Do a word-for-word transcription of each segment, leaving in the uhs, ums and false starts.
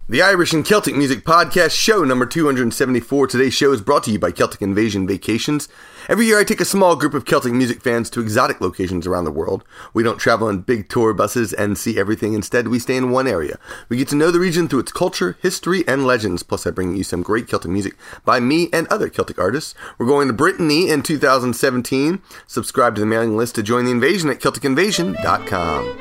The Irish and Celtic Music Podcast, show number two hundred seventy-four. Today's show is brought to you by Celtic Invasion Vacations. Every year I take a small group of Celtic music fans to exotic locations around the world. We don't travel in big tour buses and see everything. Instead, we stay in one area. We get to know the region through its culture, history, and legends. Plus, I bring you some great Celtic music by me and other Celtic artists. We're going to Brittany in two thousand seventeen. Subscribe to the mailing list to join the invasion at Celtic Invasion dot com.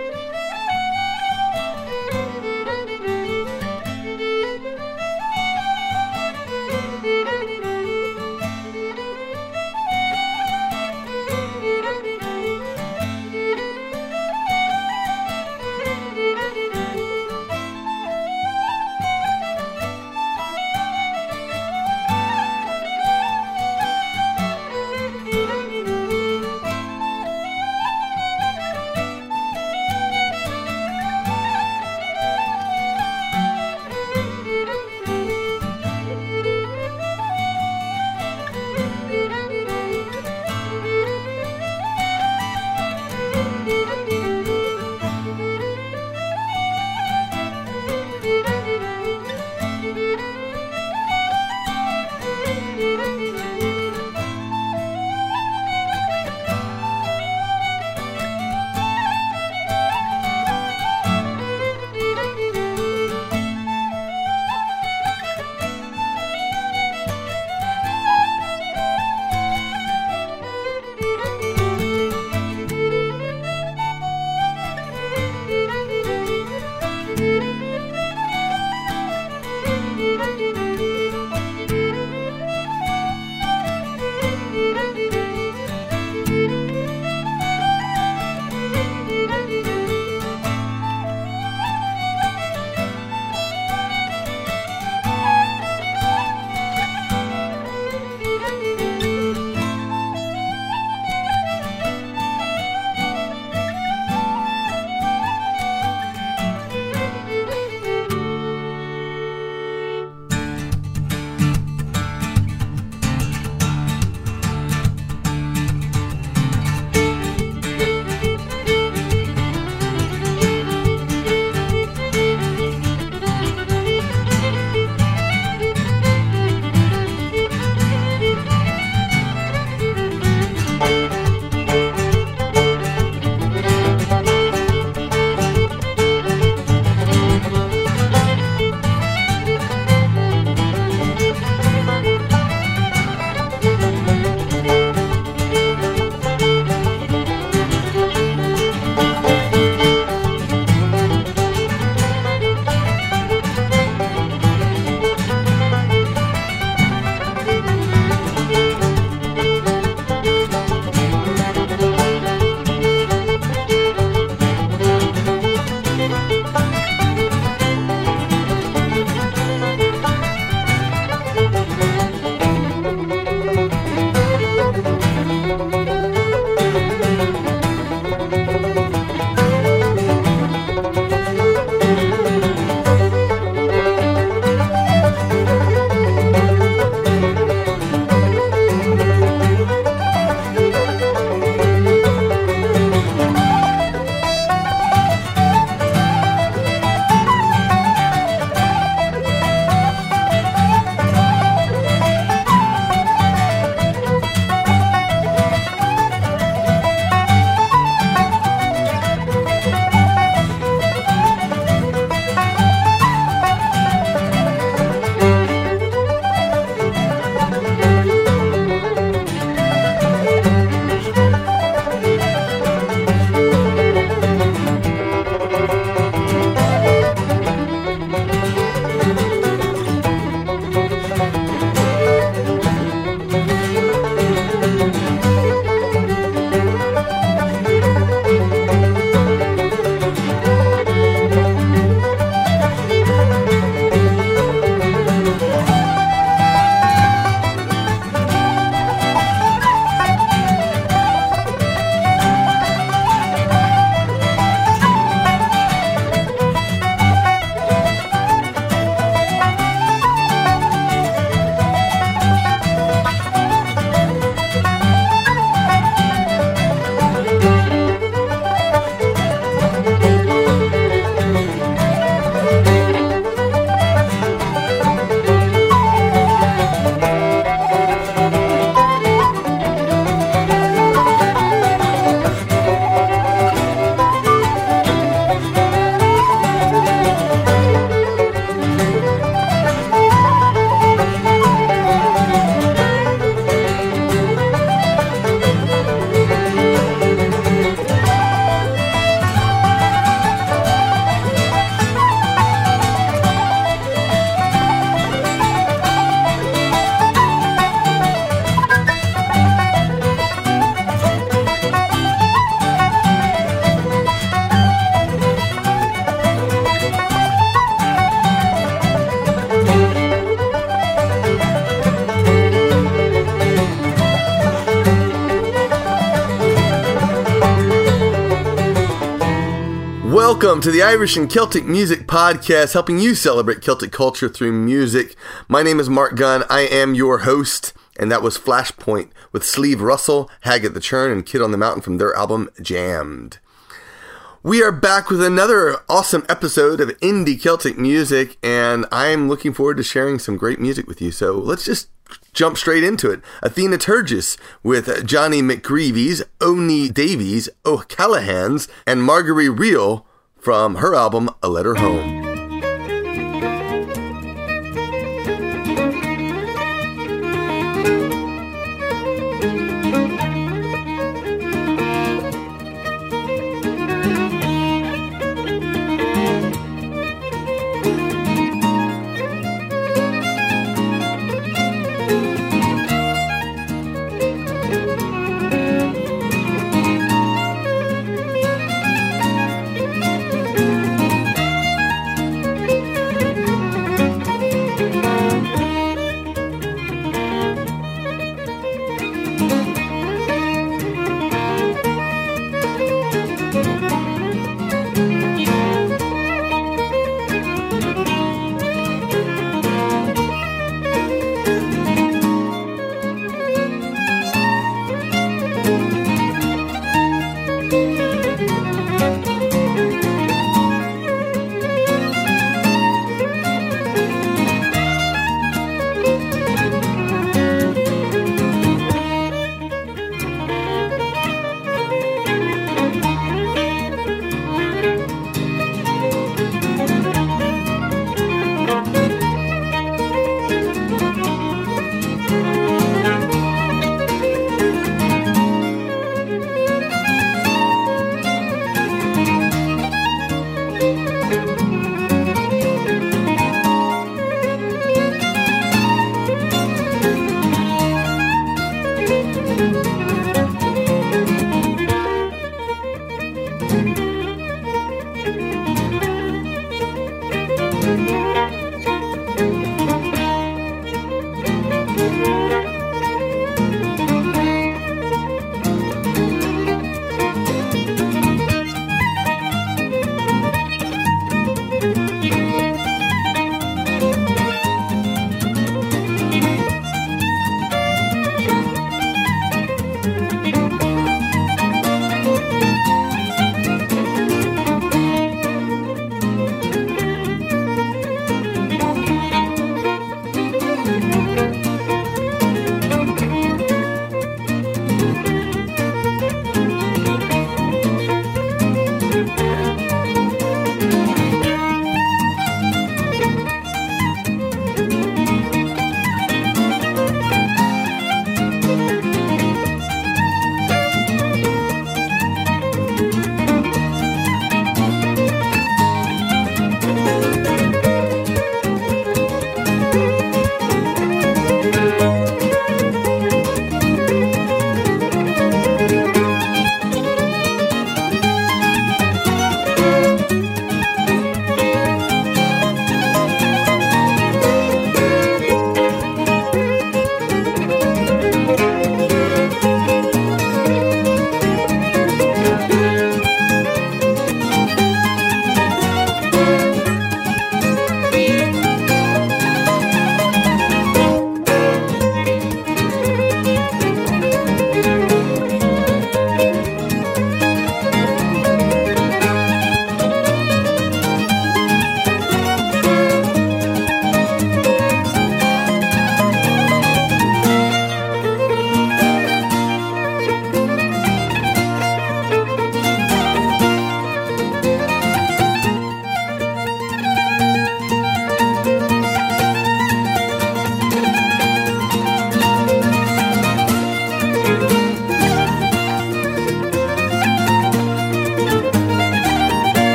Welcome to the Irish and Celtic Music Podcast, helping you celebrate Celtic culture through music. My name is Mark Gunn. I am your host, and that was Flashpoint with Sleeve Russell, Hag at the Churn, and Kid on the Mountain from their album Jammed. We are back with another awesome episode of Indie Celtic Music, and I'm looking forward to sharing some great music with you. So let's just jump straight into it. Athena Turgis with Johnny McGreevy's, Oni Davies, O'Callaghan's, and Marguerite Real from her album A Letter Home.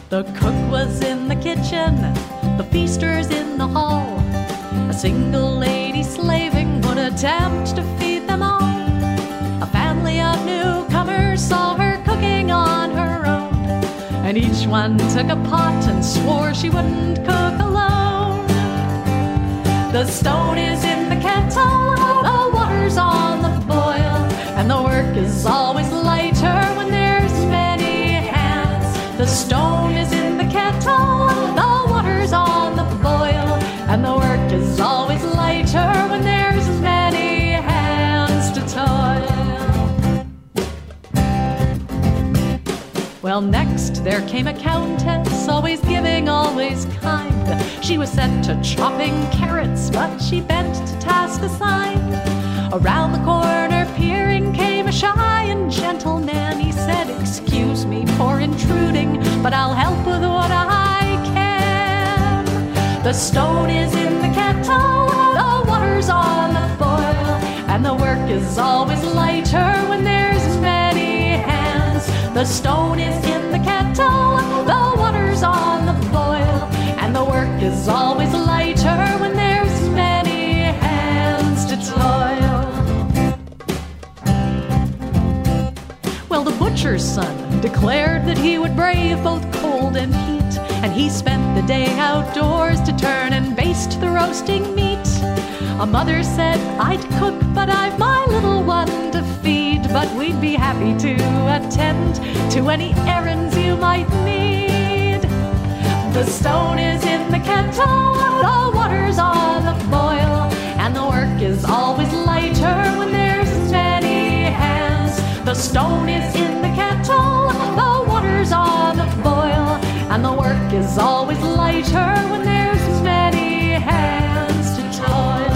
The cook was in the kitchen, the feasters in the hall. A single lady slaving would attempt to feed them all. A family of newcomers saw her cooking on her own, and each one took a pot and swore she wouldn't cook alone. The stone is in the kettle, the water's on the boil, and the work is always lighter when there's many hands. The stone is in the kettle, the water's on the boil, and the work is always lighter when there's many hands to toil. Well, next there came a countess, always giving, always kind. She was set to chopping carrots, but she bent to task assigned. Around the corner peering came a shy and gentle man. He said, "Excuse me for intruding, but I'll help with what I can." The stone is in the kettle, the water's on the boil, and the work is always lighter when there's many hands. The stone is in the kettle, the water's on the boil, and the work is always lighter when there's many hands to toil. Well, the butcher's son declared that he would brave both cold and heat, and he spent the day outdoors to turn and baste the roasting meat. A mother said, "I'd cook, but I've my little one to feed, but we'd be happy to attend to any errands you might need." The stone is in the kettle, the water's on the boil, and the work is always lighter when there's many hands. The stone is in the kettle, the water's on the boil, and the work is always lighter when there's many hands to toil.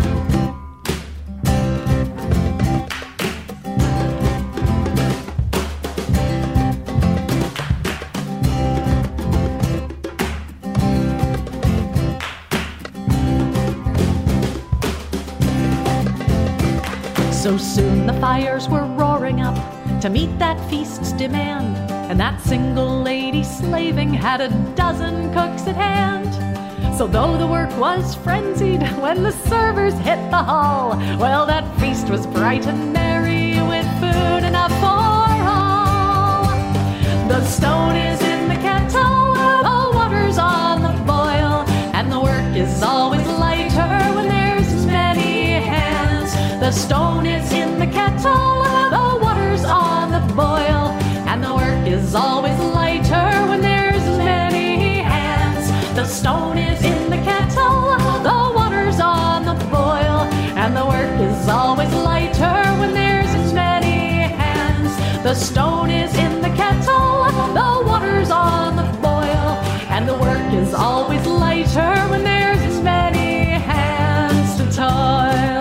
So soon the fires were roaring up to meet that feast's demand, and that single lady slaving had a dozen cooks at hand. So though the work was frenzied when the servers hit the hall, well, that feast was bright and merry with food enough for all. The stone is in the kettle, the water's on the boil, and the work is always lighter when there's many hands. The stone is in the kettle, the water's on the boil, and the work is always lighter when there's many hands. The stone is in the kettle, the water's on the boil, and the work is always lighter when there's many hands. The stone is in the kettle, the water's on the boil, and the work is always lighter when there's many hands to toil.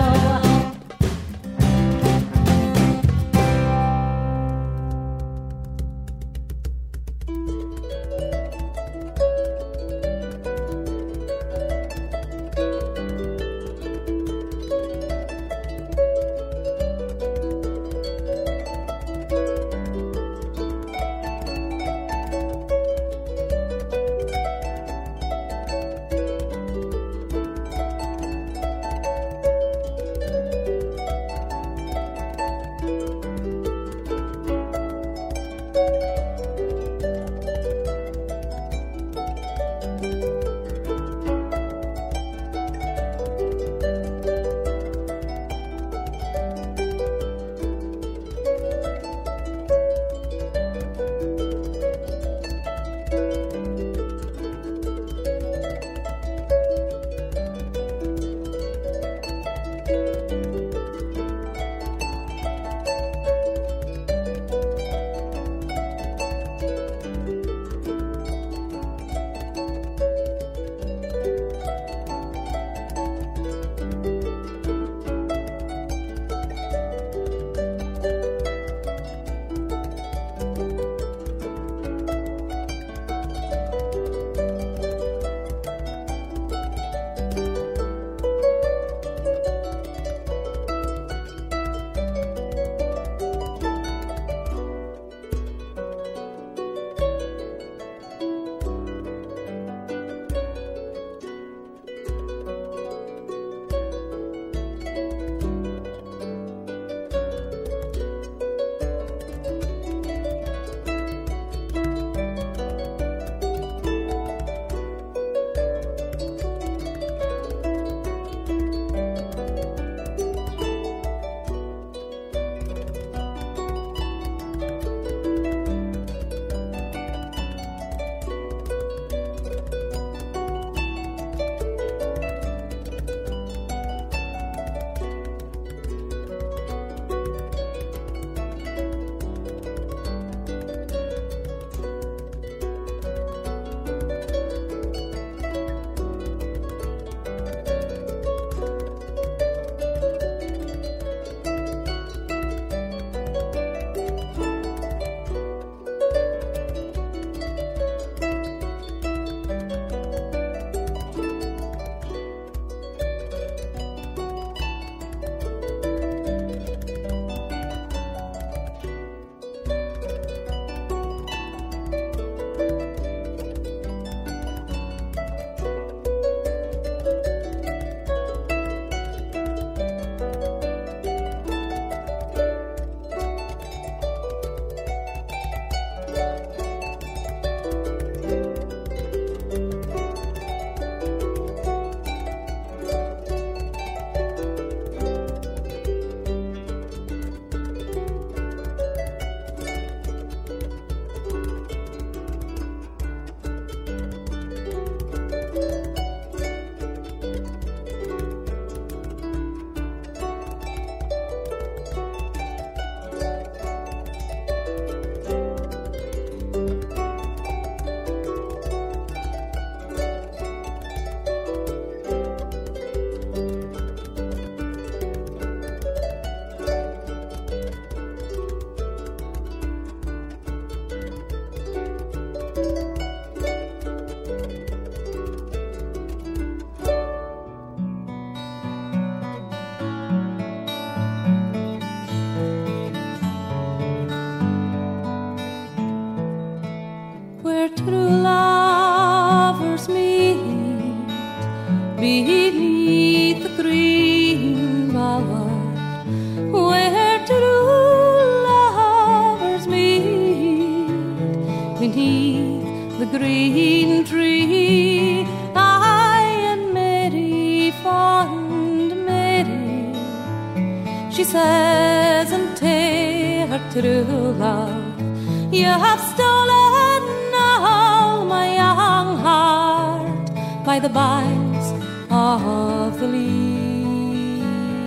beneath the green tree. I and Mary, fond Mary, she says unto her true love, you have stolen all my young heart by the boughs of the lea.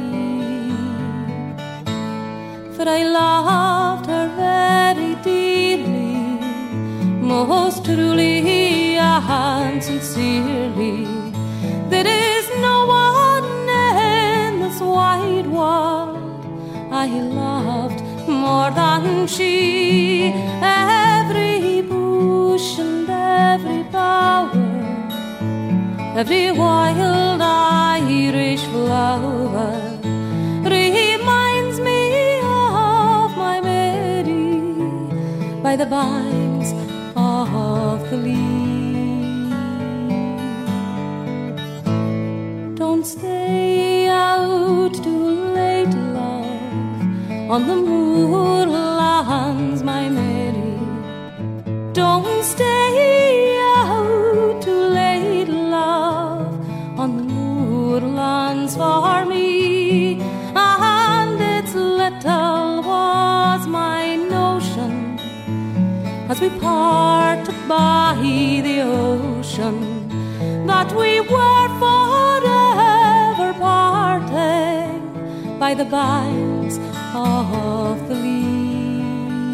For I loved her very dearly, most truly and sincerely. There is no one in this wide world I loved more than she. Every bush and every bower, every wild Irish flower reminds me of my Mary by the vines of the lea. Don't stay out too late, love, on the moorlands, my Mary. Don't stay out too late, love, on the moorlands for me. And it's little was my notion as we parted by the ocean that we were forever parting by the vines of the lea.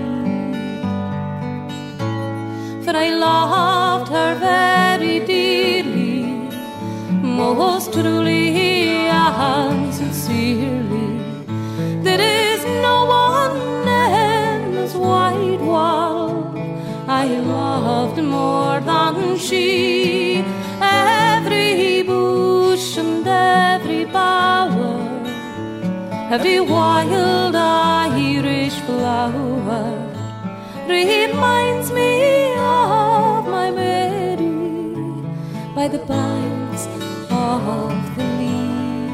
For I loved her very dearly, most truly and sincerely. There is no one in this wide world I loved more than she. Every bush and every bower, every wild Irish flower reminds me of my Mary by the vines of the lea.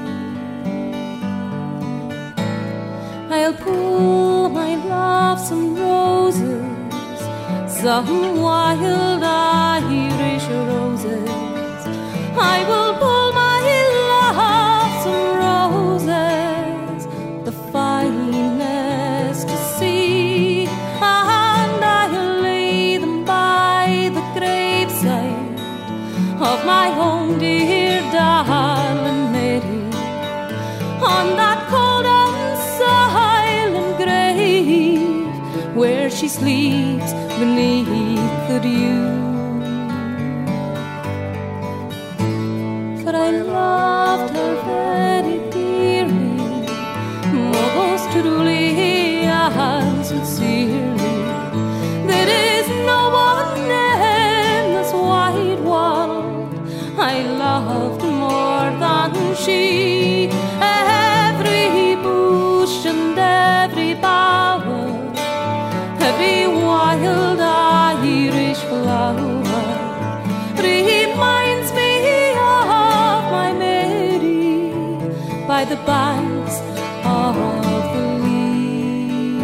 I'll pull my love some roses, some wild Irish roses. I will pull my love some roses, the finest to see, and I'll lay them by the graveside of my own dear darling Mary, on that cold and silent grave where she sleeps beneath the dew. For I loved her very dearly, most truly and sincerely. There is no one in this wide world I loved more than she. Every bush and every bower, every wild Irish flower reminds me of my Mary by the banks of the lea.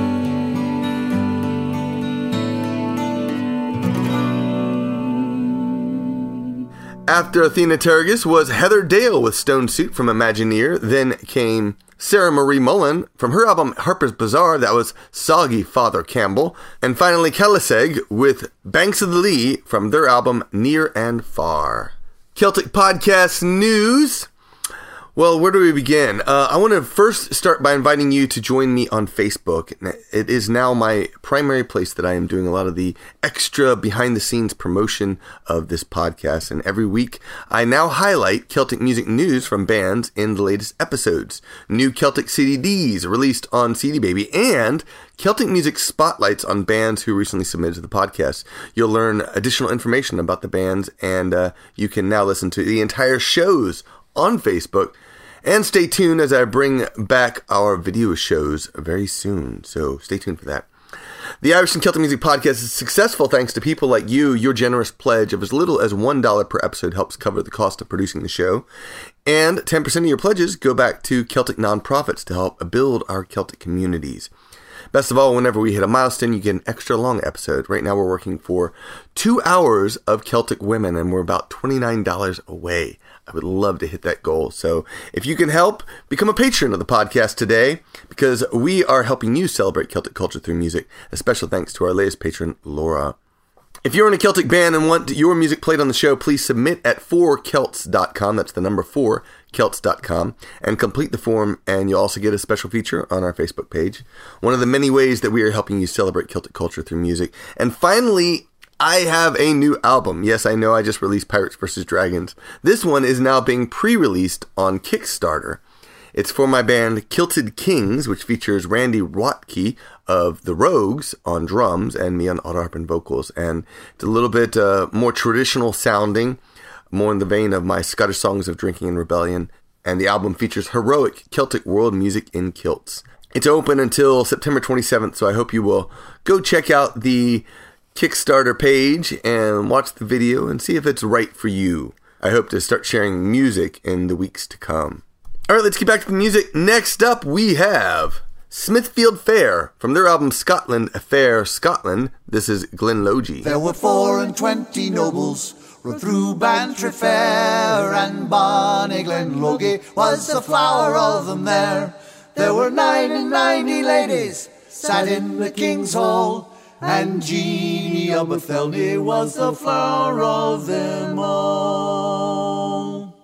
After Athena Tergis was Heather Dale with Stone Suit from Imagineer. Then came Sarah Marie Mullen from her album Harper's Bazaar. That was Soggy Father Campbell. And finally Kelliseg with Banks of the Lea from their album Near and Far. Celtic Podcast News. Well, where do we begin? Uh, I want to first start by inviting you to join me on Facebook. It is now my primary place that I am doing a lot of the extra behind-the-scenes promotion of this podcast. And every week, I now highlight Celtic music news from bands in the latest episodes. New Celtic C D Ds released on C D Baby, and Celtic music spotlights on bands who recently submitted to the podcast. You'll learn additional information about the bands, and uh, you can now listen to the entire shows on Facebook. And stay tuned as I bring back our video shows very soon. So stay tuned for that. The Irish and Celtic Music Podcast is successful thanks to people like you. Your generous pledge of as little as one dollar per episode helps cover the cost of producing the show. And ten percent of your pledges go back to Celtic nonprofits to help build our Celtic communities. Best of all, whenever we hit a milestone, you get an extra long episode. Right now we're working for two hours of Celtic Women, and we're about twenty-nine dollars away. I would love to hit that goal. So if you can help, become a patron of the podcast today, because we are helping you celebrate Celtic culture through music. A special thanks to our latest patron, Laura. If you're in a Celtic band and want your music played on the show, please submit at four celts dot com. That's the number four, celts dot com, and complete the form, and you'll also get a special feature on our Facebook page. One of the many ways that we are helping you celebrate Celtic culture through music. And finally, I have a new album. Yes, I know I just released Pirates versus. Dragons. This one is now being pre-released on Kickstarter. It's for my band Kilted Kings, which features Randy Rotke of The Rogues on drums and me on auto harp and vocals. And it's a little bit uh, more traditional sounding, more in the vein of my Scottish songs of drinking and rebellion. And the album features heroic Celtic world music in kilts. It's open until September twenty-seventh, so I hope you will go check out the Kickstarter page and watch the video and see if it's right for you. I hope to start sharing music in the weeks to come. All right, let's get back to the music. Next up, we have Smithfield Fair from their album Scotland Fair Scotland. This is Glen Logie. There were four and twenty nobles rode through Bantry Fair, and bonny Glen Logie was the flower of them there. There were nine and ninety ladies sat in the King's Hall, and Jeanie of Athelney was the flower of them all.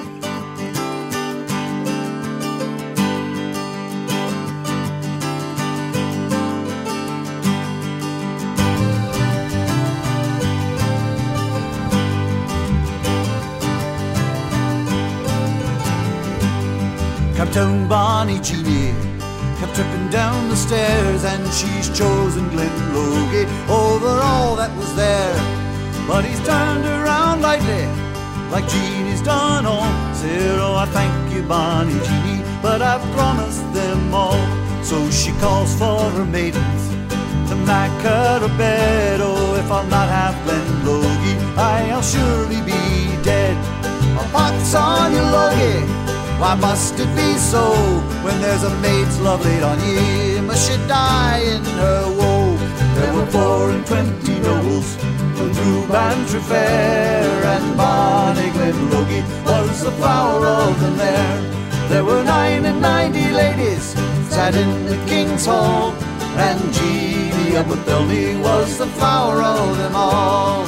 Come down, bonny Jeanie, kept tripping down the stairs, and she's chosen Glen Logie over all that was there. But he's turned around lightly, like Jeanie's done all. Said, oh, I thank you, bonny Jeanie, but I've promised them all. So she calls for her maidens to make her a bed. Oh, if I'll not have Glen Logie, I'll surely be dead. A pox on you, Logie, why must it be so? When there's a maid's love laid on ye, must she die in her woe? There were four and twenty nobles who through Bantry Fair, and bonny Glen Logie was the flower of them there. There were nine and ninety ladies sat in the King's Hall, and Jeanie of Athelney was the flower of them all.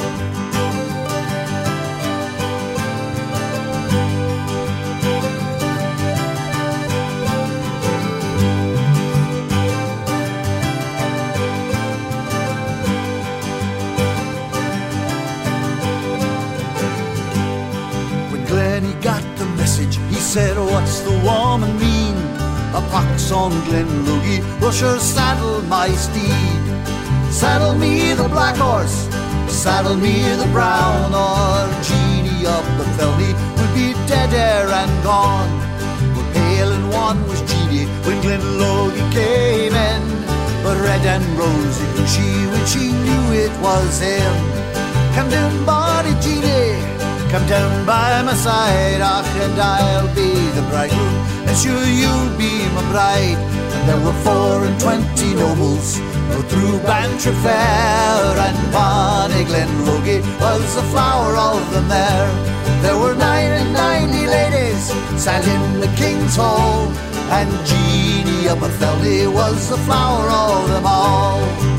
He said, what's the woman mean? A pox on Glen Logie will sure saddle my steed. Saddle me the black horse, saddle me the brown, or Jeanie of Athelney would be dead ere and gone. But pale and wan was Jeanie when Glen Logie came in, but red and rosy grew she when she knew it was him. Come down, bonny Jeanie, come down by my side, ach, and I'll be the bridegroom, and sure you'll be my bride. And there were four and twenty nobles rode through Bantry Fair, and bonny Glen Logie was the flower of them there. There were nine and ninety ladies sat in the King's Hall, and Jeanie of Athelney was the flower of them all.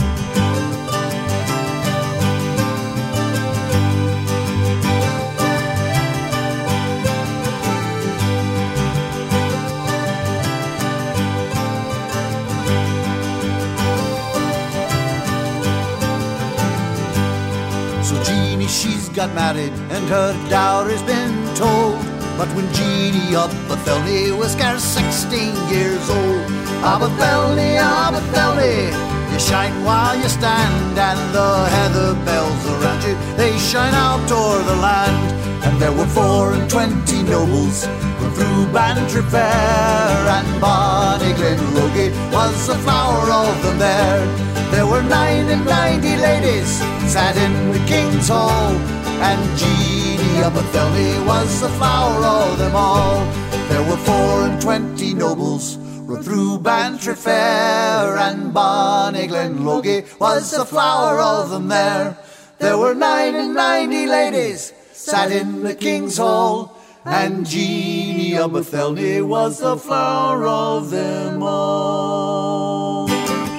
She's got married and her dowry's been told, but when Jeanie of Athelney was scarce sixteen years old, of Athelney, of Athelney, you shine while you stand, and the heather bells around you, they shine out o'er the land. And there were four and twenty nobles who through Bantry Fair, and bonny Glen Logie was the flower of them there. There were nine and ninety ladies sat in the King's Hall, and Jeanie of Athelney was the flower of them all. There were four and twenty nobles rode through Bantry Fair, and bonny Glenlogie was the flower of them there. There were nine and ninety ladies sat in the King's Hall, and Jeanie of Athelney was the flower of them all.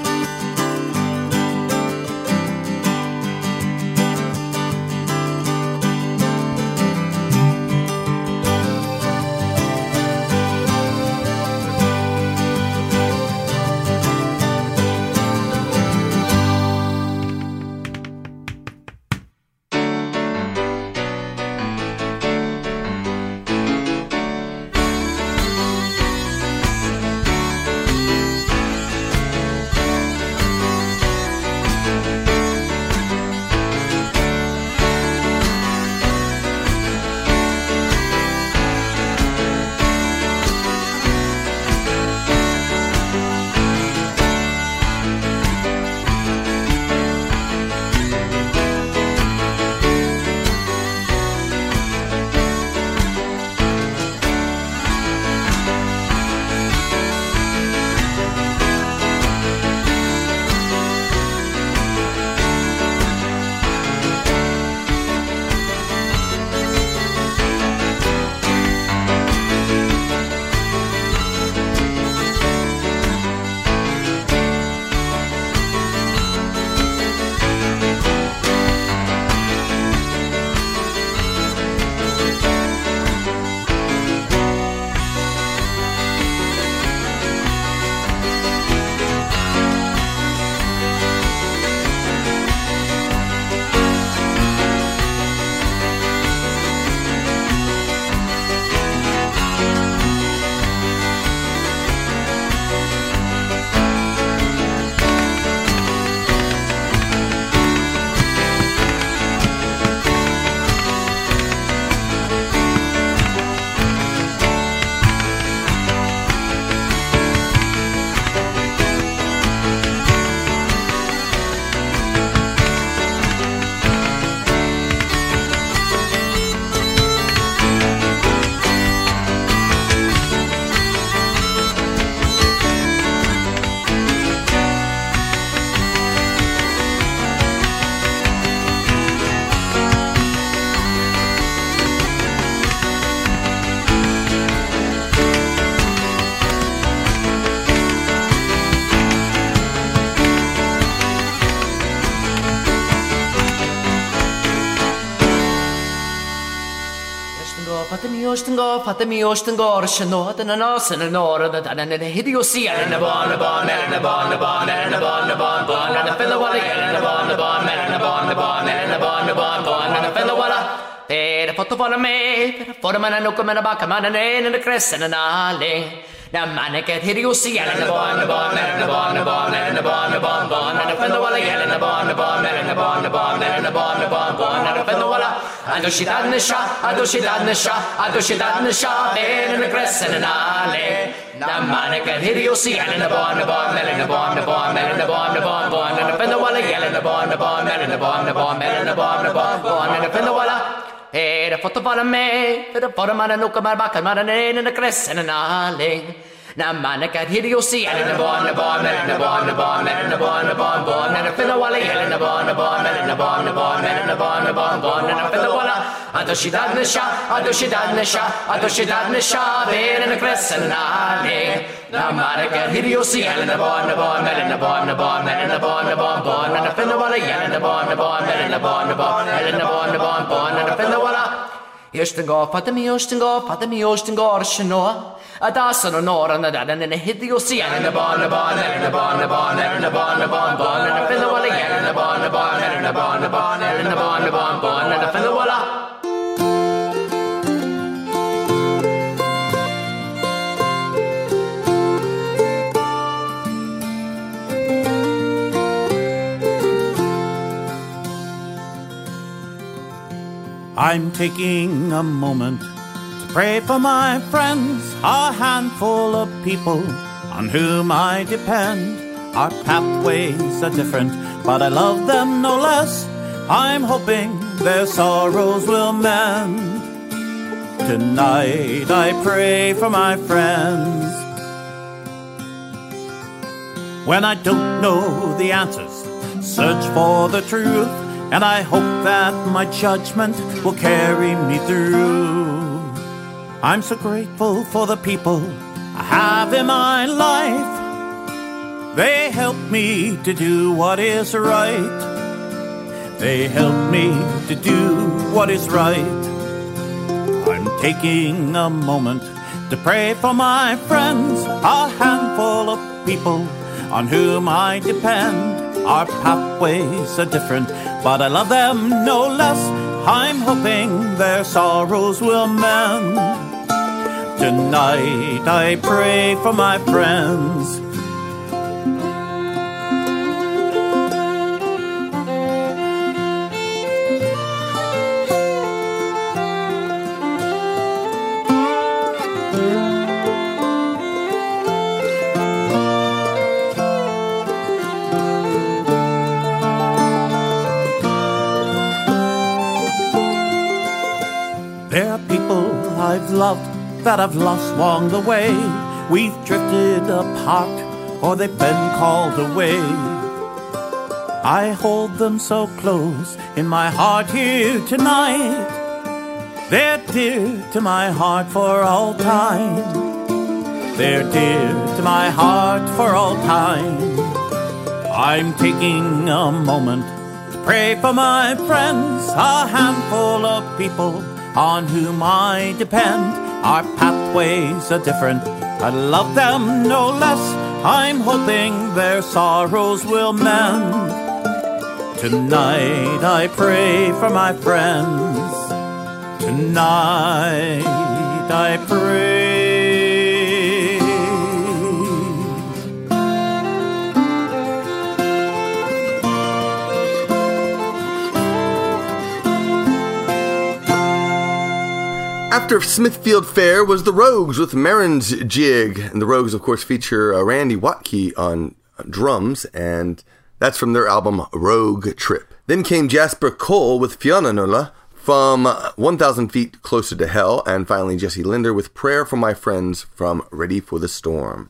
Go, Fatami Ostengor, Shanot, and an os and an or that and a hideosia and a bon, a bon, and a bon, a bon, and a bon, a bon, bon, and a fellow and a bon, a bon, and a bon, a bon, and a bon, a bon, bon, and a fellow. Pera foto for me, for a man and no come and a back a man and a crest and an alley. Now man get hideosia and a bon, a bon, and a bon, a bon, and a bon, a bon, bon, and a fellow and a bon, a bon, and a bon, a bon, and a bon, a bon, bon, and a fellow. Ado she done the shot, ado she done the shot, ado she done the shot, in the crest and an alley. Now man get hideosia and a bon, a bon, and a bon, a bon, and a bon, a bon, bon, and a fellow and a bon, a bon, and a bon, a bon, and a bon, a bon, bon, and a fellow. Hey, the photo for me, the photo man and look at my back and man in the crest and an alley. Now man get hideosia and a bon, a bon, and a bon, a bon, and a bon, a bon, bon, and a fellow and a bon, a bon, and a bon, a bon, and a bon, a bon, bon, and a fellow. Ado she done the shot, ado she done the shot, ado she done the shot, in the crest and an alley. Now man get hideosia and a bon, a bon, and a bon, a bon, and a bon, a bon, bon, and a fellow and a bon, a bon, and a bon, a bon, and a bon, a bon, bon, and a fellow. Östengård, Fatami Östengård, Fatami Östengård, Shanoa. A dasan och norran och där, and a hideosia and a bon, a bon, and a bon, a bon, and a bon, a bon, bon, and a fellow again, and a bon, a bon, and a bon, a bon, and a bon, a bon, bon, and a fellow. I'm taking a moment to pray for my friends, a handful of people on whom I depend. Our pathways are different, but I love them no less. I'm hoping their sorrows will mend. Tonight I pray for my friends. when I don't know the answers. Search for the truth, and I hope that my judgment will carry me through. I'm so grateful for the people I have in my life. They help me to do what is right. They help me to do what is right. I'm taking a moment to pray for my friends, a handful of people on whom I depend. Our pathways are different, but I love them no less. I'm hoping their sorrows will mend. Tonight I pray for my friends. There are people I've loved that I've lost along the way. We've drifted apart, or they've been called away. I hold them so close in my heart here tonight. They're dear to my heart for all time. They're dear to my heart for all time. I'm taking a moment to pray for my friends, a handful of people on whom I depend. Our pathways are different, I love them no less. I'm hoping their sorrows will mend. Tonight I pray for my friends. Tonight I pray. After Smithfield Fair was the Rogues with Marin's Jig. And the Rogues, of course, feature uh, Randy Watkey on drums, and that's from their album Rogue Trip. Then came Jasper Cole with Fiona Nulla from one thousand Feet Closer to Hell, and finally Jesse Linder with Prayer for My Friends from Ready for the Storm.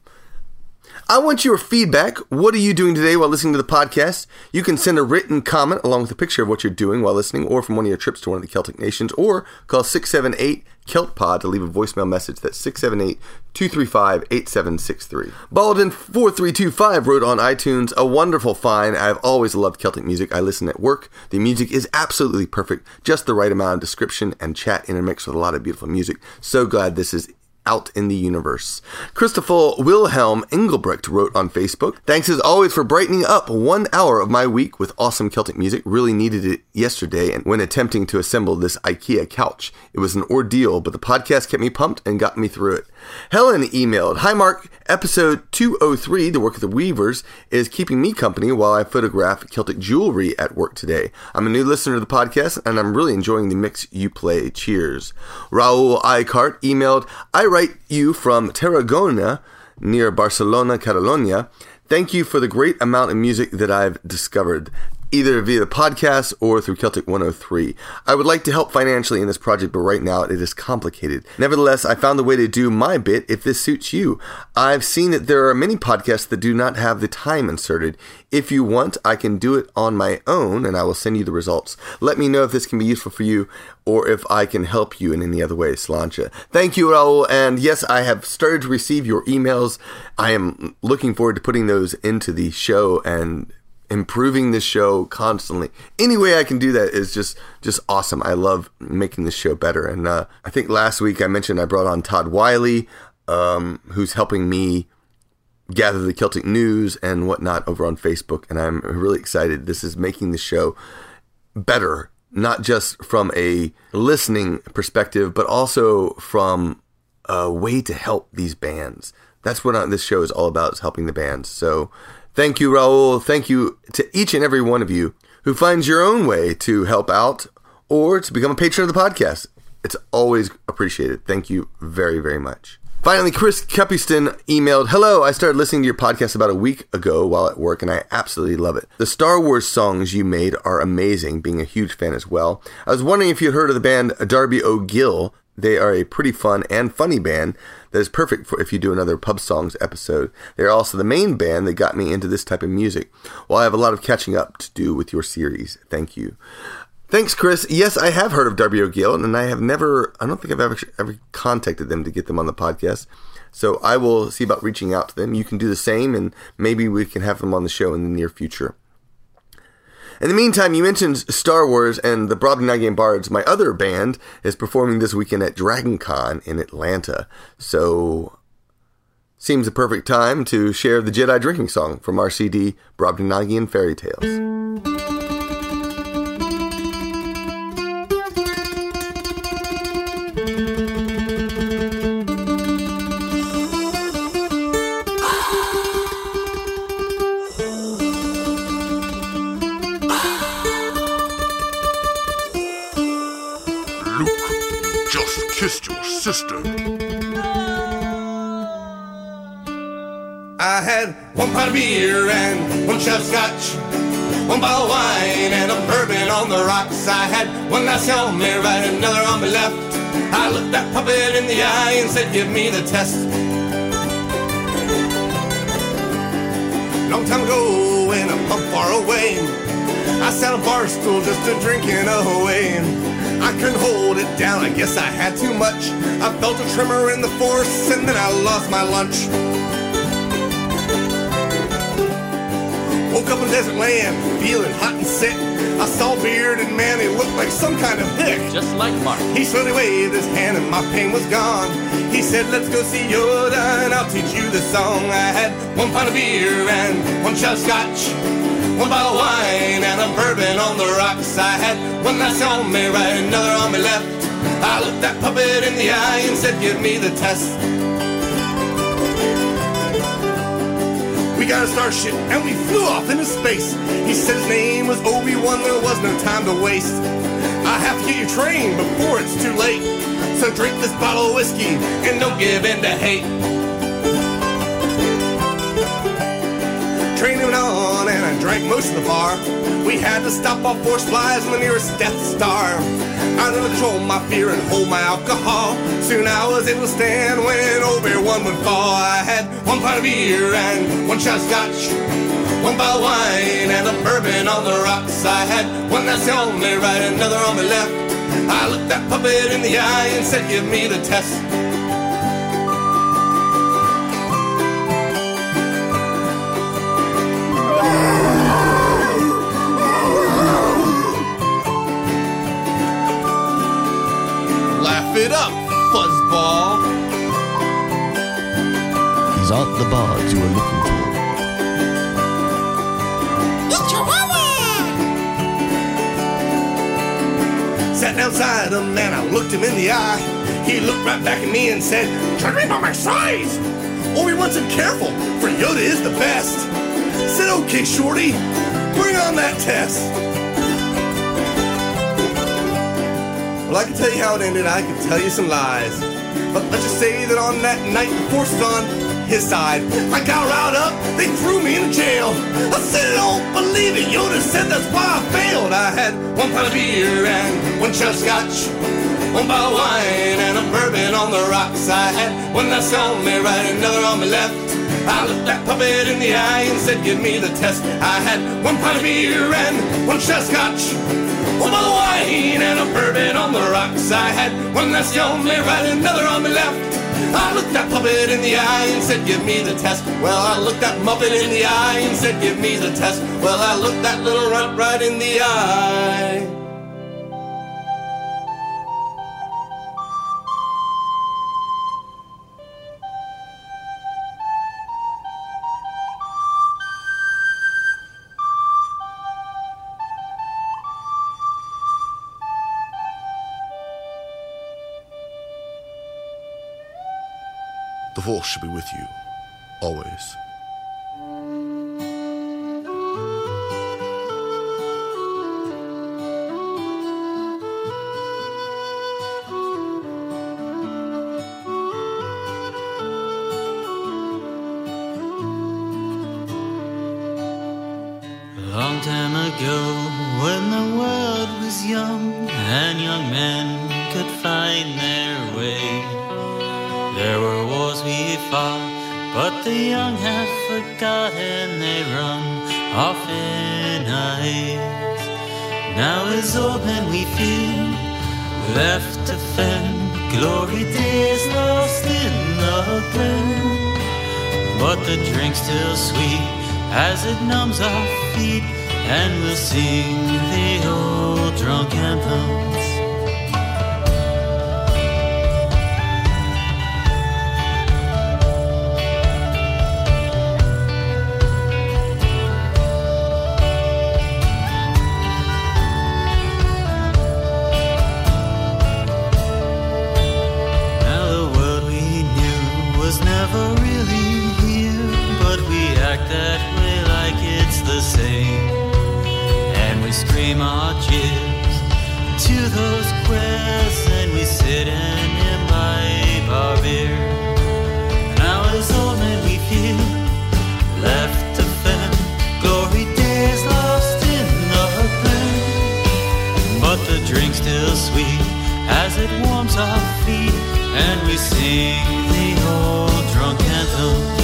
I want your feedback. What are you doing today while listening to the podcast? You can send a written comment along with a picture of what you're doing while listening, or from one of your trips to one of the Celtic nations, or call six seven eight, C E L T Pod to leave a voicemail message. That's six seven eight, two three five, eight seven six three. Baldwin four three two five wrote on iTunes, a wonderful find. I've always loved Celtic music. I listen at work. The music is absolutely perfect. Just the right amount of description and chat intermixed with a lot of beautiful music. So glad this is out in the universe. Christopher Wilhelm Engelbrecht wrote on Facebook, thanks as always for brightening up one hour of my week with awesome Celtic music. Really needed it yesterday and when attempting to assemble this IKEA couch. It was an ordeal, but the podcast kept me pumped and got me through it. Helen emailed, hi Mark, episode two oh three, The Work of the Weavers, is keeping me company while I photograph Celtic jewelry at work today. I'm a new listener to the podcast and I'm really enjoying the mix you play. Cheers. Raul Icart emailed, I write you from Tarragona, near Barcelona, Catalonia. Thank you for the great amount of music that I've discovered, either via the podcast or through Celtic one oh three. I would like to help financially in this project, but right now it is complicated. Nevertheless, I found a way to do my bit if this suits you. I've seen that there are many podcasts that do not have the time inserted. If you want, I can do it on my own, and I will send you the results. Let me know if this can be useful for you, or if I can help you in any other way, Slancha. Thank you, Raul, and yes, I have started to receive your emails. I am looking forward to putting those into the show and improving this show constantly. Any way I can do that is just just awesome. I love making this show better. And uh, I think last week I mentioned I brought on Todd Wiley, um, who's helping me gather the Celtic news and whatnot over on Facebook. And I'm really excited. This is making the show better, not just from a listening perspective, but also from a way to help these bands. That's what this show is all about, is helping the bands. So thank you, Raul. Thank you to each and every one of you who finds your own way to help out or to become a patron of the podcast. It's always appreciated. Thank you very, very much. Finally, Chris Kepiston emailed, hello, I started listening to your podcast about a week ago while at work, and I absolutely love it. The Star Wars songs you made are amazing, being a huge fan as well. I was wondering if you'd heard of the band Darby O'Gill. They are a pretty fun and funny band that is perfect for if you do another Pub Songs episode. They're also the main band that got me into this type of music. Well, I have a lot of catching up to do with your series. Thank you. Thanks, Chris. Yes, I have heard of Darby O'Gill, and I have never, I don't think I've ever, ever contacted them to get them on the podcast. So I will see about reaching out to them. You can do the same, and maybe we can have them on the show in the near future. In the meantime, you mentioned Star Wars and the Brobdingnagian Bards. My other band is performing this weekend at Dragon Con in Atlanta. So, seems a perfect time to share the Jedi Drinking Song from our C D, Brobdingnagian Fairy Tales. Kissed your sister. I had one pint of beer and one shot of scotch, one bottle of wine and a bourbon on the rocks. I had one nice on me right, another on me left. I looked that puppet in the eye and said, give me the test. Long time ago in a pub far away, I sat on a bar stool just a drinking away. I couldn't hold it down, I guess I had too much. I felt a tremor in the force and then I lost my lunch. Woke up in desert land, feeling hot and sick. I saw a bearded man, he looked like some kind of hick. Just like Mark. He slowly waved his hand and my pain was gone. He said, let's go see Yoda and I'll teach you the song. I had one pint of beer and one shot of scotch, one bottle of wine and a bourbon on the rocks. I had one nice on me right, another on me left. I looked that puppet in the eye and said, give me the test. We got a starship and we flew off into space. He said his name was Obi-Wan, there was no time to waste. I have to get your train before it's too late. So drink this bottle of whiskey and don't give in to hate. Train went on and I drank most of the bar. We had to stop off four flies in the nearest Death Star. I learned to control my fear and hold my alcohol. Soon I was able to stand when Obi-Wan would fall. I had one pint of beer and one shot of scotch, one bottle of wine and a bourbon on the rocks. I had one that's on me right, another on me left. I looked that puppet in the eye and said, give me the test. It up, fuzzball. These aren't the bards you were looking for. It's Chihuahua! Sat down beside him and I looked him in the eye. He looked right back at me and said, try to read by my size. Obi-Wan said, careful, for Yoda is the best. Said, okay, shorty, bring on that test. Well, I can tell you how it ended, I can tell you some lies. But let's just say that on that night, the force was on his side. I got riled up, they threw me in jail. I said, I don't believe it, Yoda said that's why I failed. I had one pint of beer and one shot of scotch, one bottle of wine and a bourbon on the rocks. I had one that's on me right, another on me left. I looked that puppet in the eye and said, give me the test. I had one pint of beer and one shot of scotch, one bottle of wine and a bourbon on the rocks. I had one that's on me right, another on me left. I looked that puppet in the eye and said, give me the test. Well, I looked that muppet in the eye and said, give me the test. Well, I looked that little runt right in the eye. The Force should be with you, always. A long time ago, when the world was young and young men could find their way. There were wars we fought, but the young have forgotten. They run off in a haze. Now as old men we feel left to fend, glory days lost in the glen. But the drink's still sweet as it numbs our feet, and we'll sing the old drunk anthems. Scream our cheers to those quests, and we sit and imbibe our beer. Now as old men we feel left to fend, glory days lost in the glen. But the drink's still sweet as it warms our feet, and we sing the old drunk anthem.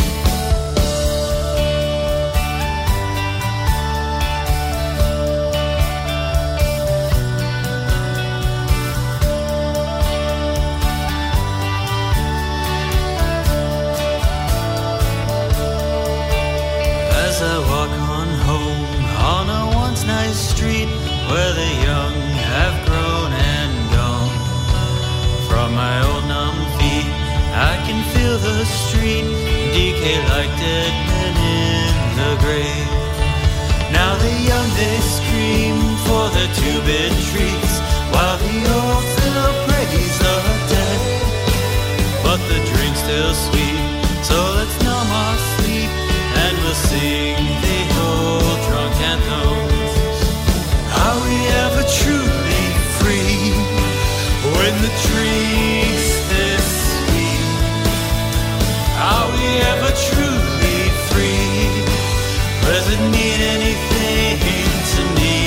Street where the young have grown and gone. From my old numb feet I can feel the street decay like dead men in the grave. Now the young they scream for their two-bit treats, while the old still praise the dead. But the drink's still sweet, so let's numb our sleep, and we'll sing the old drunk anthem. Are we ever truly free when the drink's this sweet? Are we ever truly free? Does it mean anything to me?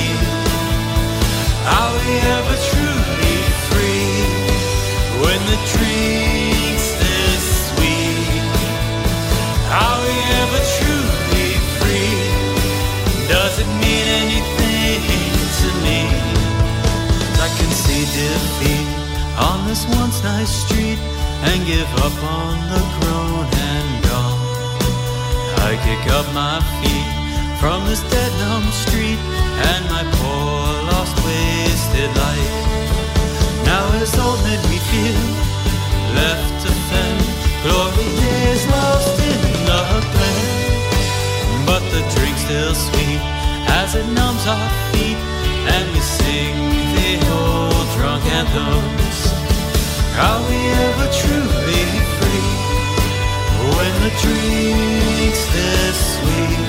Are we ever truly free when the drink's this sweet? Are we ever truly free? Does it mean anything to me? I can see defeat on this once nice street and give up on the grown and gone. I kick up my feet from this dead numb street and my poor lost wasted life. Now as old men we feel left to fend, glory days lost in the glen. But the drink's still sweet as it numbs our feet, and we sing the old drunk anthems. Are we ever truly free when the drink's this sweet?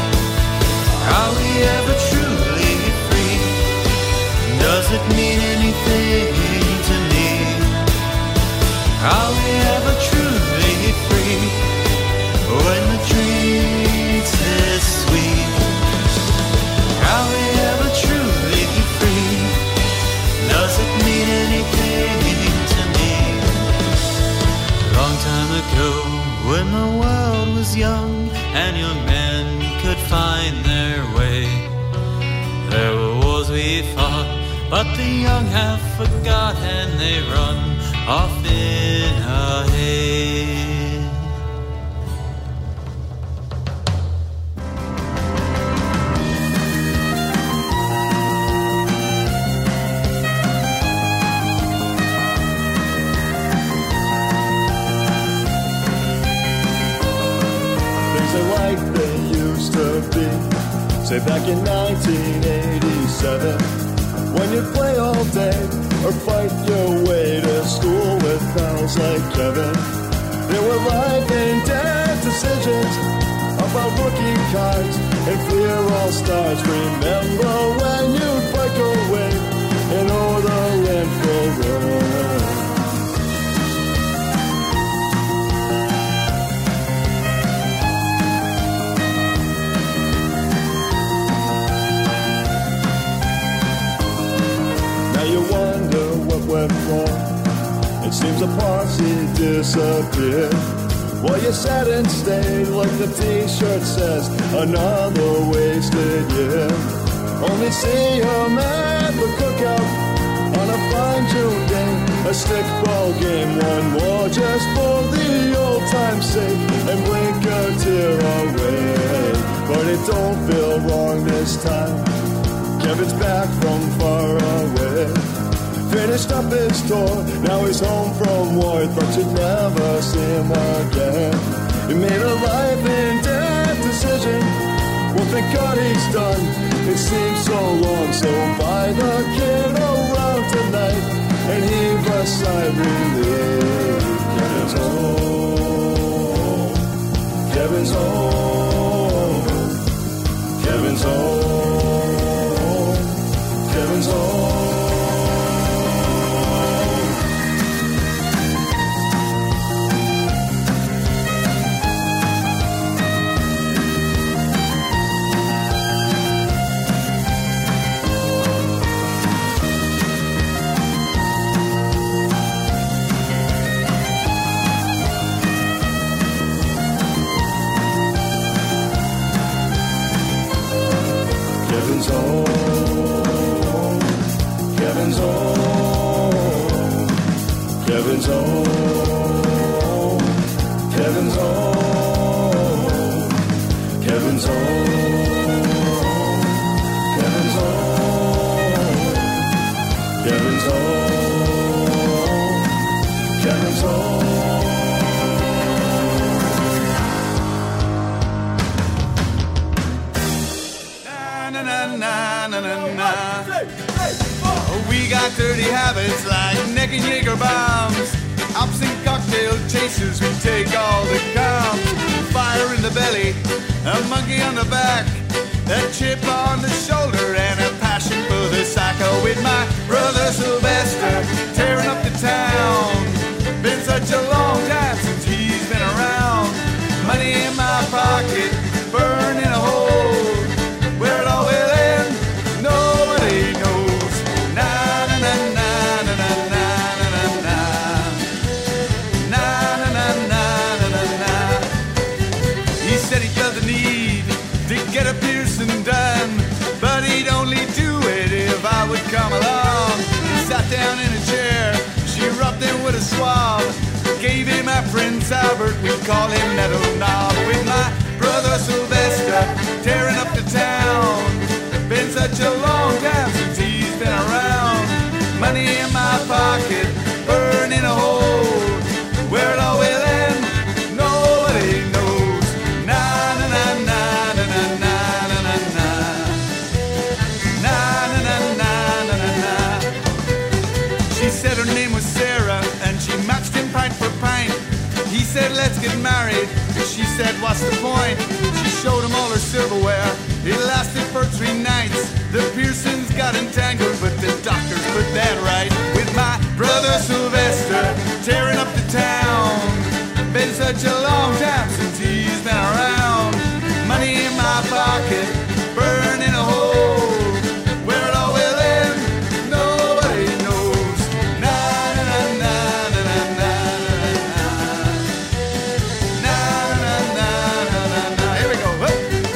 Are we ever truly free? Does it mean anything to me? Are we ever truly free when the drink's this sweet? Are we ever truly free? Does it mean anything to me? Long time ago, when the world was young and young men could find their way, there were wars we fought, but the young have forgotten. They run off in a haze. Like they used to be, say back in nineteen eighty-seven, when you'd play all day or fight your way to school with pals like Kevin. There were life and death decisions about rookie cards and clear all stars. Remember when you'd break away and o'er the landfill road. Seems the posse disappeared. Well, you sat and stayed like the t-shirt says, another wasted year. Only see him at the cookout on a fine June day. A stickball game, one more just for the old time's sake, and blink a tear away. But it don't feel wrong this time. Kevin's back from far away. Finished up his tour, now he's home from war. Thought you'd never see him again. He made a life and death decision. Well, thank God he's done. It seems so long, so buy the kid around tonight and heave a sigh of relief. Kevin's home. Kevin's home. Kevin's home. Kevin's home. Kevin's home. Kevin's home. Kevin's home. Kevin's home. Kevin's home. Kevin's home. Kevin's home. Kevin's home. Na na na na na na. We got dirty habits like necking Jaeger bombs. Ops and cocktail chasers, we take all the comps. Fire in the belly, a monkey on the back, that chip on the shoulder, and a passion for the psycho. With my brother Sylvester, tearing up the town. Been such a long time since he's been around. Money in my pocket, burning a hole. Where it all will end, nobody knows. Na na na na na na na na na. Na na na na na na na. He said he felt the need to get a piercing done, but he'd only do it if I would come along. He sat down in a chair, she rubbed him with a swab, gave him a Prince Albert, we call him Metal Knob. With my brother Sylvester, tearing up the town. Been such a long time since he's been around. Money in my pocket, burning a hole. Where it all will end, nobody knows. Na na na na na na na na na na. Na na na na na na na. She said her name was Sarah, and she matched him pint for pint. He said, let's get married. She said, what's the point? She showed him all her silverware. It lasted for three nights. The piercings got entangled, but the doctors put that right. With my brother Sylvester, tearing up the town. Been such a long time since he's been around. Money in my pocket, burning a hole. Where it all will end, nobody knows. Na na na na na na na na. Na na na na na na. Here we go. Whoop.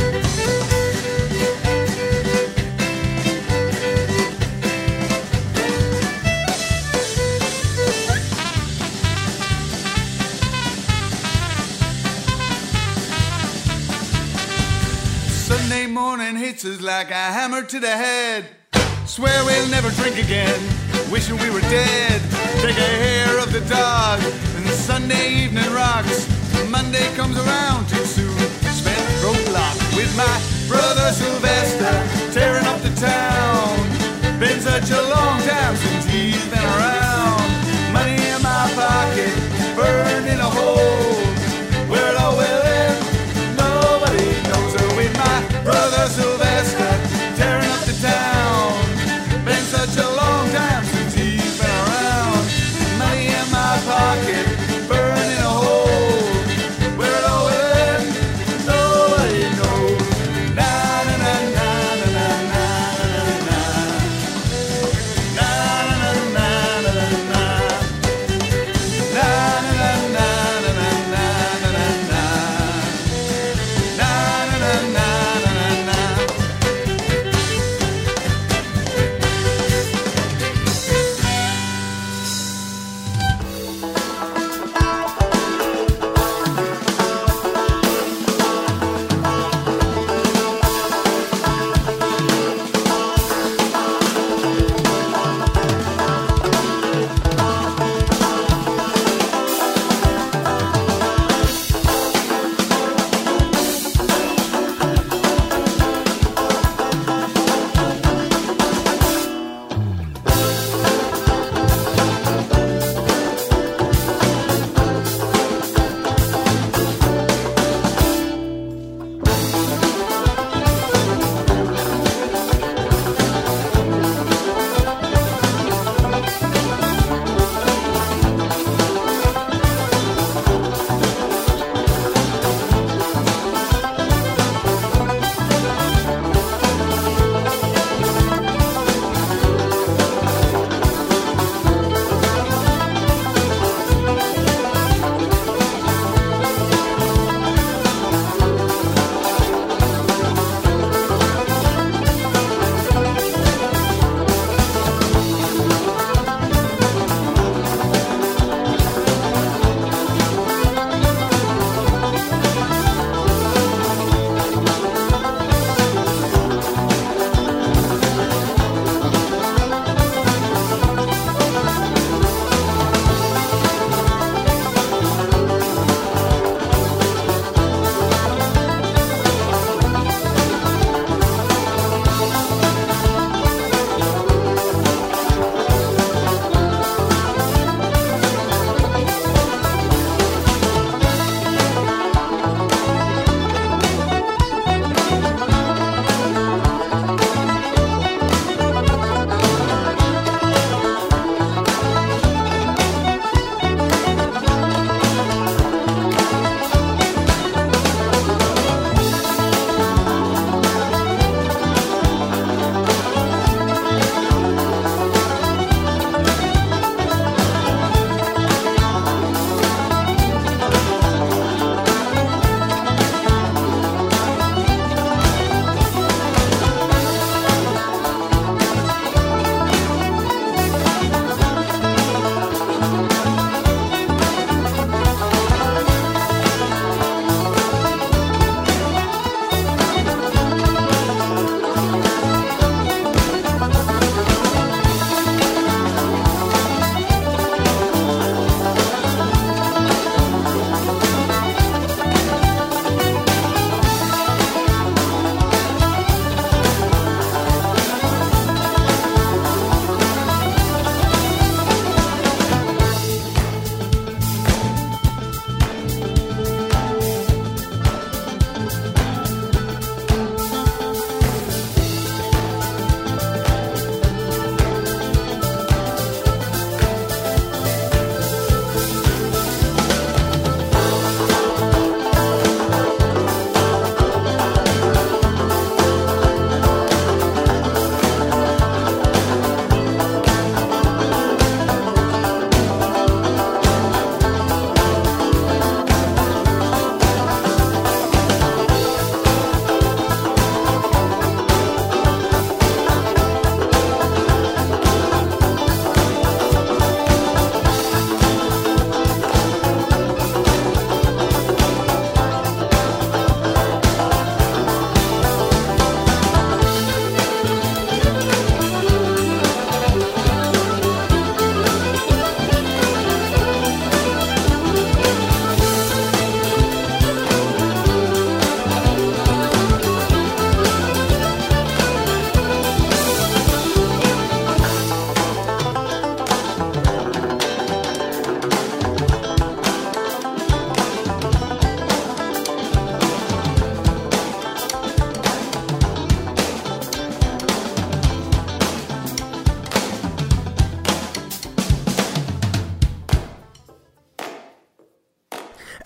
Sunday morning hits us like a hammer to the head. Swear we'll never drink again, wishing we were dead. Take a hair of the dog, and Sunday evening rocks. Monday comes around too soon, spent roadblock. With my brother Sylvester, tearing up the town. Been such a long time since he's been around. Money in my pocket, burning a hole. Where it all will end, nobody knows. So with my brother Sylvester, tearing up the town. Been such a long time since he's been around. Money in my pocket, burning a hole. Where it all will end, nobody knows. Na na na na na na na na.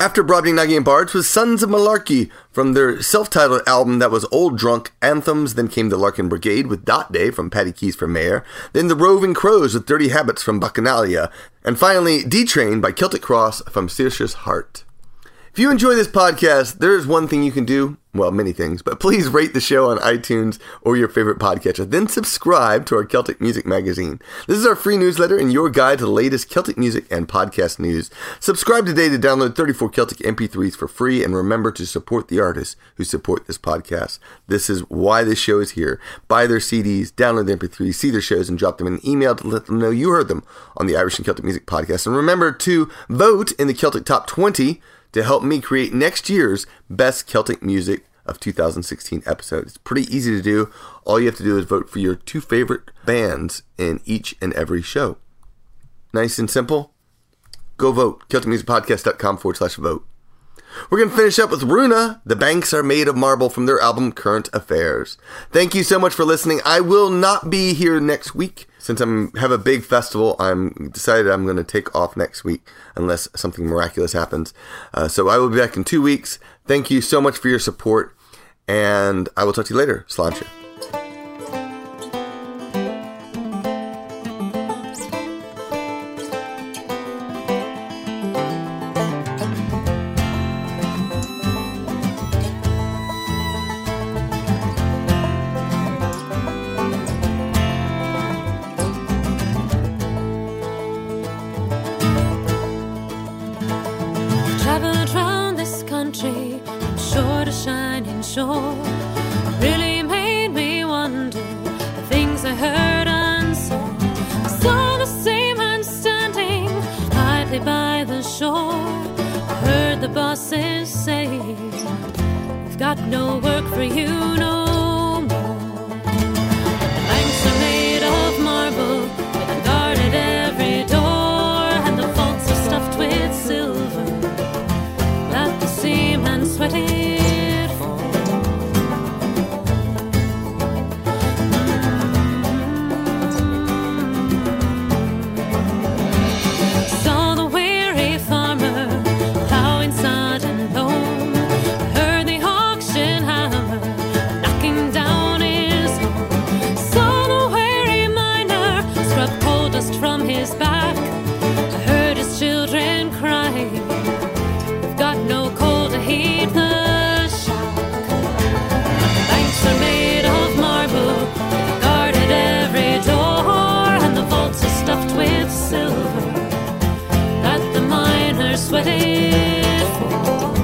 After Brobdingnagi and Bards was Sons of Malarkey from their self-titled album that was Old Drunk Anthems. Then came the Larkin Brigade with Dot Day from Paddy Keys for Mayor. Then the Roving Crows with Dirty Habits from Bacchanalia. And finally, D-Train by Celtic Cross from Saoirse's Heart. If you enjoy this podcast, there is one thing you can do. Well, many things, but please rate the show on iTunes or your favorite podcatcher. Then subscribe to our Celtic Music magazine. This is our free newsletter and your guide to the latest Celtic music and podcast news. Subscribe today to download thirty-four Celtic M P threes for free, and remember to support the artists who support this podcast. This is why this show is here. Buy their C Ds, download the M P threes, see their shows, and drop them an email to let them know you heard them on the Irish and Celtic Music Podcast. And remember to vote in the Celtic Top twenty to help me create next year's Best Celtic Music of two thousand sixteen episode. It's pretty easy to do. All you have to do is vote for your two favorite bands in each and every show. Nice and simple. Go vote. CelticMusicPodcast.com forward slash vote. We're going to finish up with Runa, The Banks Are Made of Marble, from their album Current Affairs. Thank you so much for listening. I will not be here next week. Since I have a big festival, I'm decided I'm going to take off next week unless something miraculous happens. Uh, so I will be back in two weeks. Thank you so much for your support, and I will talk to you later. Sláinte. Traveled round this country from shore to shining shore. It really made me wonder the things I heard and saw. I saw the same man standing idly by the shore. I heard the bosses say, "We've got no work for you no more." The banks are made of marble with a guard at every door, and the vaults are stuffed with silver that the seaman sweated for. Saw the weary farmer plowing sod and loam. Heard the auction hammer knocking down his home. Saw the weary miner scrub coal dust from his back. I heard his children crying, "We've got no coal to heat the shack." The banks are made of marble, guarded every door, and the vaults are stuffed with silver that the miners sweated for.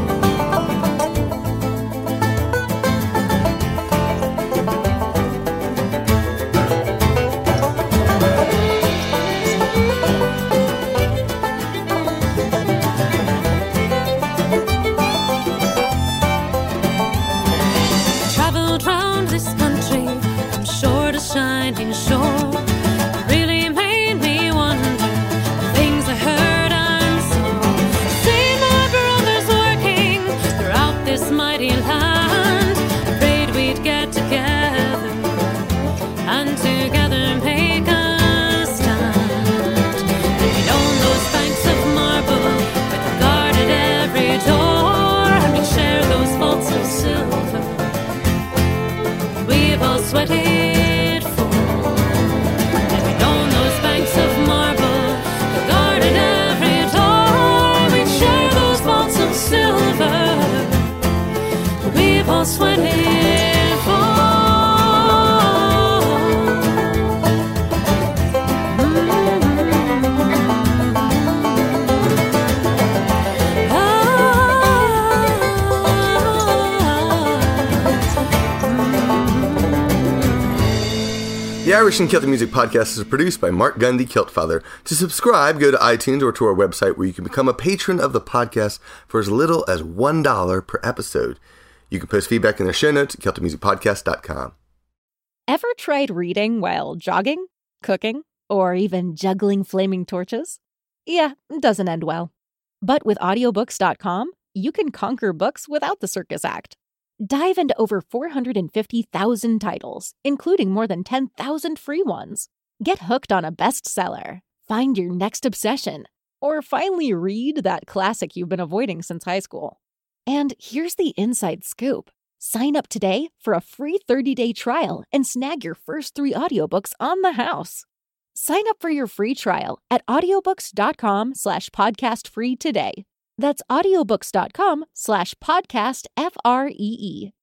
Traveled round this country from shore to shining shore. It really made me wonder the things I heard and saw. Seen my brothers working throughout this mighty land. Prayed we'd get together and together make a stand. We'd own those banks of marble with a guard at every door, and we'd share those vaults of silver we've all sweated for. And we'd own those banks of marble, the guard at every door. We'd share those vaults of silver we've all sweated for. The Irish and Celtic Music Podcast is produced by Mark Gundy, Celtfather. To subscribe, go to iTunes or to our website where you can become a patron of the podcast for as little as one dollar per episode. You can post feedback in the show notes at Celtic Music Podcast dot com. Ever tried reading while jogging, cooking, or even juggling flaming torches? Yeah, it doesn't end well. But with audiobooks dot com, you can conquer books without the circus act. Dive into over four hundred fifty thousand titles, including more than ten thousand free ones. Get hooked on a bestseller, find your next obsession, or finally read that classic you've been avoiding since high school. And here's the inside scoop. Sign up today for a free thirty-day trial and snag your first three audiobooks on the house. Sign up for your free trial at audiobooks.com slash podcast free today. That's audiobooks.com slash podcast F R E E.